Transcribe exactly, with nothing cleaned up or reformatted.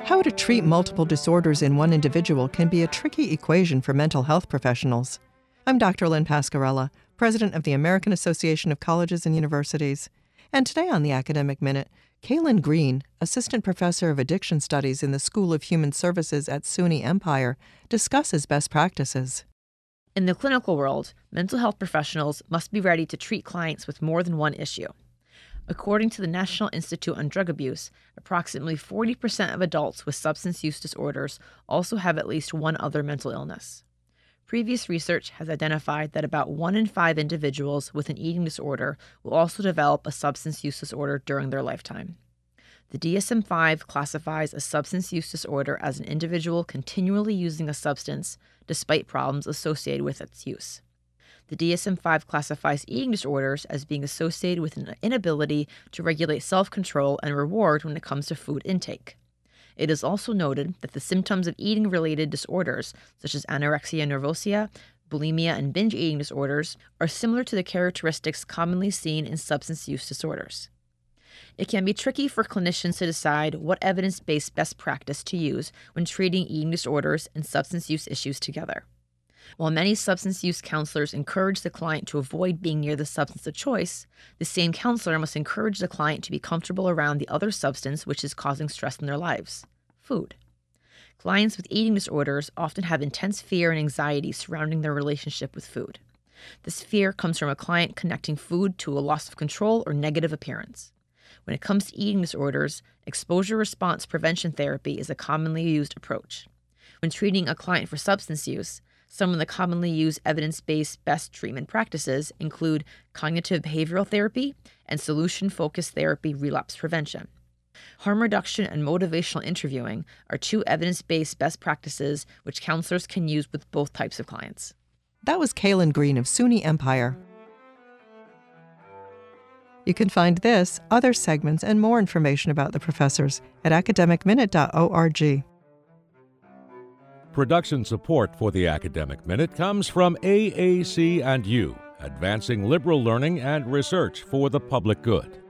How to treat multiple disorders in one individual can be a tricky equation for mental health professionals. I'm Doctor Lynn Pascarella, president of the American Association of Colleges and Universities. And today on the Academic Minute, Kaylin Green, assistant professor of addiction studies in the School of Human Services at SUNY Empire, discusses best practices. In the clinical world, mental health professionals must be ready to treat clients with more than one issue. According to the National Institute on Drug Abuse, approximately forty percent of adults with substance use disorders also have at least one other mental illness. Previous research has identified that about one in five individuals with an eating disorder will also develop a substance use disorder during their lifetime. The D S M five classifies a substance use disorder as an individual continually using a substance despite problems associated with its use. The D S M five classifies eating disorders as being associated with an inability to regulate self-control and reward when it comes to food intake. It is also noted that the symptoms of eating-related disorders, such as anorexia nervosa, bulimia, and binge eating disorders, are similar to the characteristics commonly seen in substance use disorders. It can be tricky for clinicians to decide what evidence-based best practice to use when treating eating disorders and substance use issues together. While many substance use counselors encourage the client to avoid being near the substance of choice, the same counselor must encourage the client to be comfortable around the other substance which is causing stress in their lives: food. Clients with eating disorders often have intense fear and anxiety surrounding their relationship with food. This fear comes from a client connecting food to a loss of control or negative appearance. When it comes to eating disorders, exposure response prevention therapy is a commonly used approach. When treating a client for substance use, some of the commonly used evidence-based best treatment practices include cognitive behavioral therapy and solution-focused therapy relapse prevention. Harm reduction and motivational interviewing are two evidence-based best practices which counselors can use with both types of clients. That was Kaylin Green of SUNY Empire. You can find this, other segments, and more information about the professors at academic minute dot org. Production support for the Academic Minute comes from A A C and U, advancing liberal learning and research for the public good.